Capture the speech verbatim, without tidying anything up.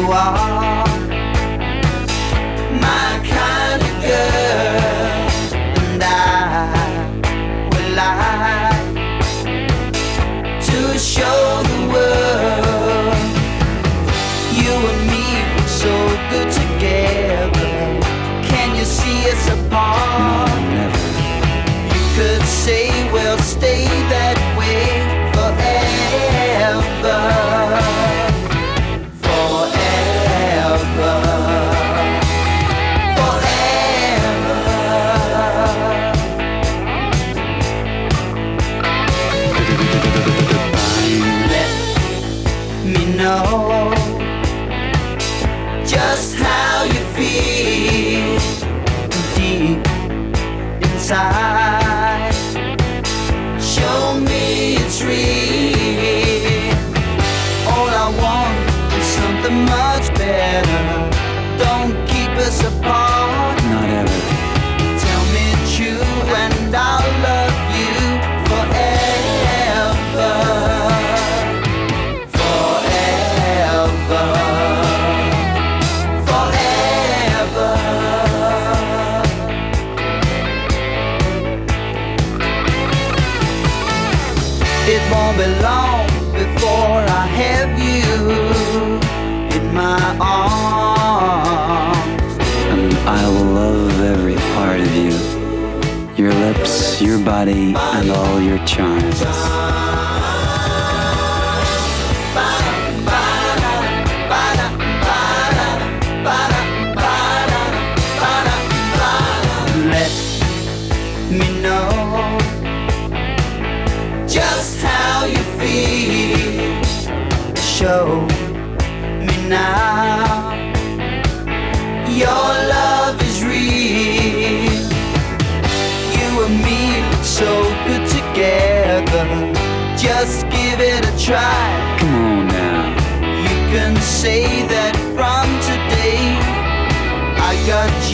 are my kind of girl, and I would like to show the world you and me were so good together. Can you see us apart? No, never. You could say we'll stay that way forever. Forever. Forever. Let me know just how you feel deep inside. Show me it's real. All I want is something much better. Don't keep us apart. Not ever. Tell me true and I'll love you forever. Forever. Forever. It won't be long before I have you in my arms. And I'll love every part of you. Your lips, your body, and all your charms. Let me know just how you feel. Show me now your love is real. You and me look so good together. Just give it a try. Come on now. You can say that from today I got